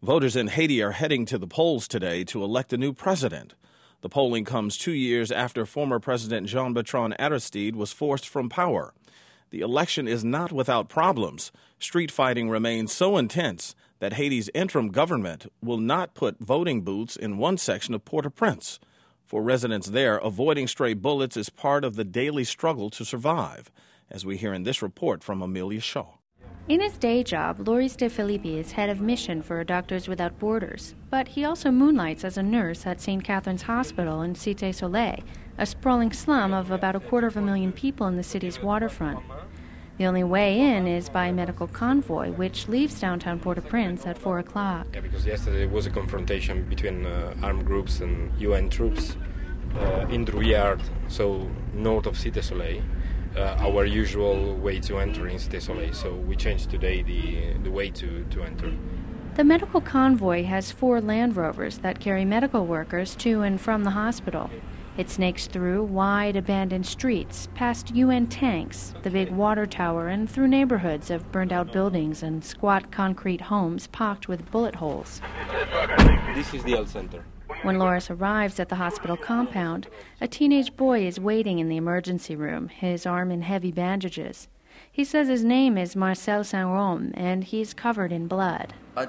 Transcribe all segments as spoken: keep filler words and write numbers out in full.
Voters in Haiti are heading to the polls today to elect a new president. The polling comes two years after former President Jean-Bertrand Aristide was forced from power. The election is not without problems. Street fighting remains so intense that Haiti's interim government will not put voting booths in one section of Port-au-Prince. For residents there, avoiding stray bullets is part of the daily struggle to survive, as we hear in this report from Amelia Shaw. In his day job, Loris De Filippi is head of mission for Doctors Without Borders, but he also moonlights as a nurse at Saint Catherine's Hospital in Cité Soleil, a sprawling slum of about a quarter of a million people in the city's waterfront. The only way in is by medical convoy, which leaves downtown Port-au-Prince at four o'clock. Yeah, because yesterday was a confrontation between uh, armed groups and U N troops uh, in Drouillard, so north of Cité Soleil. Uh, our usual way to enter in Cité Soleil, so we changed today the the way to, to enter. The medical convoy has four Land Rovers that carry medical workers to and from the hospital. It snakes through wide abandoned streets, past U N tanks, the big water tower, and through neighborhoods of burned-out buildings and squat concrete homes pocked with bullet holes. This is the health center. When Loris arrives at the hospital compound, a teenage boy is waiting in the emergency room, his arm in heavy bandages. He says his name is Marcel Saint-Rome, and he's covered in blood. I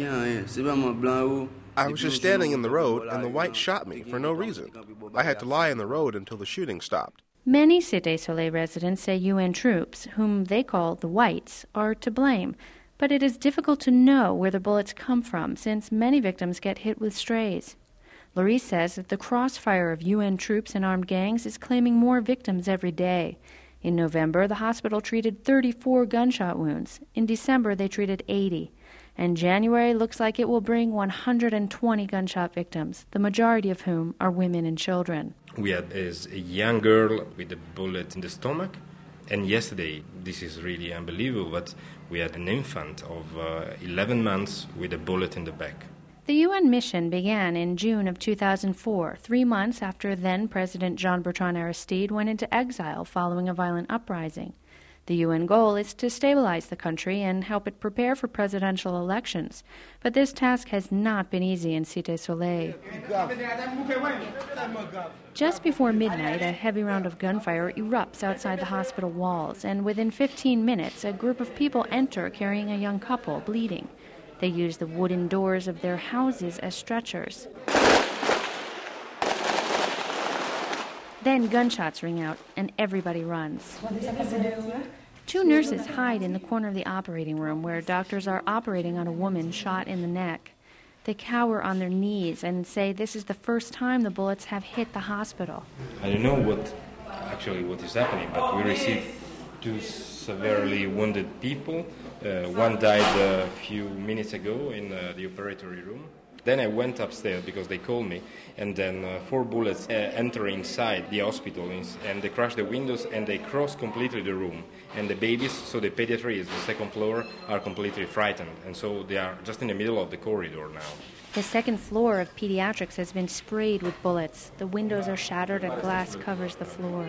was just standing in the road, and the whites shot me for no reason. I had to lie in the road until the shooting stopped. Many Cité Soleil residents say U N troops, whom they call the whites, are to blame. But it is difficult to know where the bullets come from, since many victims get hit with strays. Loris says that the crossfire of U N troops and armed gangs is claiming more victims every day. In November, the hospital treated thirty-four gunshot wounds. In December, they treated eighty. And January looks like it will bring one hundred twenty gunshot victims, the majority of whom are women and children. We had is a young girl with a bullet in the stomach. And yesterday, this is really unbelievable, but we had an infant of uh, eleven months with a bullet in the back. The U N mission began in June of two thousand four, three months after then-President Jean-Bertrand Aristide went into exile following a violent uprising. The U N goal is to stabilize the country and help it prepare for presidential elections. But this task has not been easy in Cité Soleil. Just before midnight, a heavy round of gunfire erupts outside the hospital walls, and within fifteen minutes, a group of people enter carrying a young couple bleeding. They use the wooden doors of their houses as stretchers. Then gunshots ring out, and everybody runs. Two nurses hide in the corner of the operating room where doctors are operating on a woman shot in the neck. They cower on their knees and say this is the first time the bullets have hit the hospital. I don't know what actually what is happening, but we received two severely wounded people. Uh, one died a few minutes ago in uh, the operatory room. Then I went upstairs because they called me, and then uh, four bullets uh, enter inside the hospital, and they crash the windows, and they cross completely the room. And the babies, so the pediatrics, the second floor, are completely frightened, and so they are just in the middle of the corridor now. The second floor of pediatrics has been sprayed with bullets. The windows are shattered and glass covers the floor.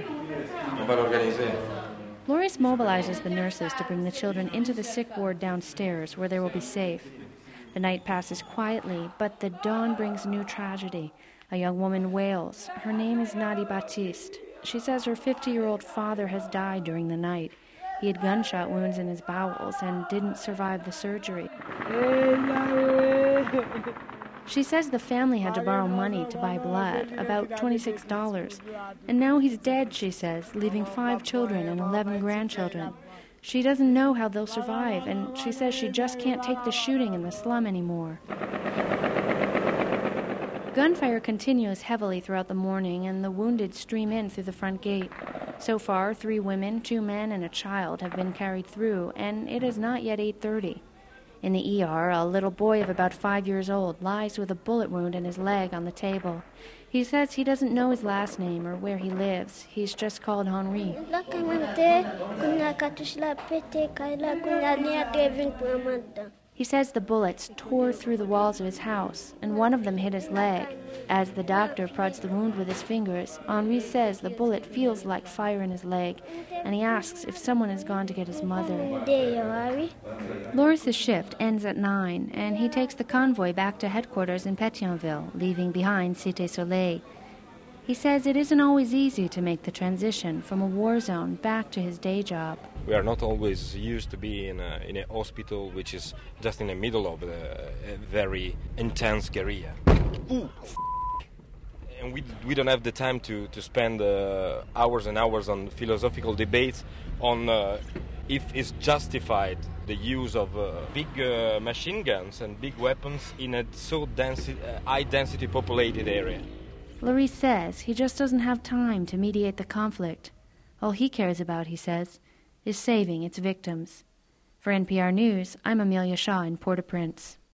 Loris mobilizes the nurses to bring the children into the sick ward downstairs, where they will be safe. The night passes quietly, but the dawn brings new tragedy. A young woman wails. Her name is Nadi Baptiste. She says her fifty-year-old father has died during the night. He had gunshot wounds in his bowels and didn't survive the surgery. She says the family had to borrow money to buy blood, about twenty-six dollars. And now he's dead, she says, leaving five children and eleven grandchildren. She doesn't know how they'll survive, and she says she just can't take the shooting in the slum anymore. Gunfire continues heavily throughout the morning, and the wounded stream in through the front gate. So far, three women, two men, and a child have been carried through, and it is not yet eight thirty. In the E R, a little boy of about five years old lies with a bullet wound in his leg on the table. He says he doesn't know his last name or where he lives. He's just called Henri. He says the bullets tore through the walls of his house, and one of them hit his leg. As the doctor prods the wound with his fingers, Henri says the bullet feels like fire in his leg, and he asks if someone has gone to get his mother. Loris's shift ends at nine, and he takes the convoy back to headquarters in Pétionville, leaving behind Cité Soleil. He says it isn't always easy to make the transition from a war zone back to his day job. We are not always used to be in a, in a hospital which is just in the middle of a, a very intense guerrilla. Ooh, f- and we we don't have the time to, to spend uh, hours and hours on philosophical debates on uh, if it's justified the use of uh, big uh, machine guns and big weapons in a so densi- uh, high-density populated area. Loris says he just doesn't have time to mediate the conflict. All he cares about, he says, is saving its victims. For N P R News, I'm Amelia Shaw in Port-au-Prince.